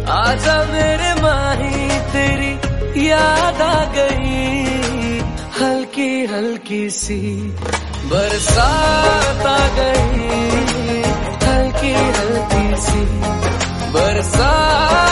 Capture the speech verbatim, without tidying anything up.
आजा मेरे माही तेरी याद आ गई, हल्की हल्की सी बरसात आ गई, हल्की हल्की सी बरसात।